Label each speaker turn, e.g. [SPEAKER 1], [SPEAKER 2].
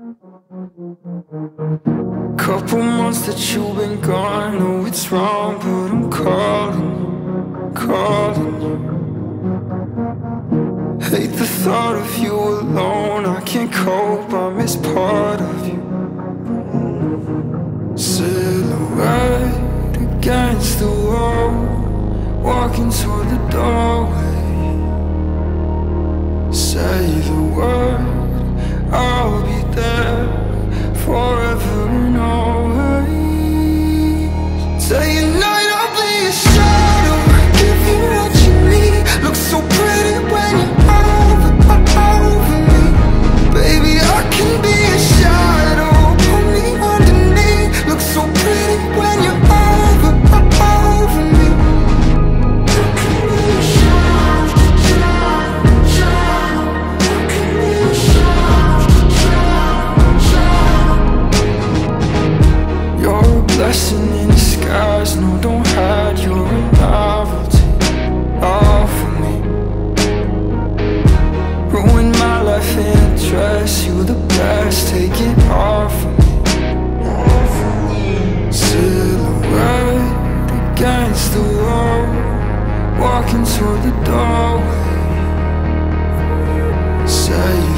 [SPEAKER 1] Couple months that you've been gone. Know it's wrong, but I'm calling you, calling you. Hate the thought of you alone. I can't cope, I miss part of you. Silhouette against the wall, walking toward the doorway. Say the word, I'll be there forever and always. Day and night I'll be a shadow, give you what you need. Look so pretty when you're over me. Baby, I can be a shadow, pull me underneath. Look so pretty when you're over me. You can be a shadow, you can be a shadow. You're a blessing in disguise. No, don't hide, you're a novelty, all for me. Ruin my life in a dress. You're the best, take it off of me. Silhouette against the wall, walking toward the doorway. Say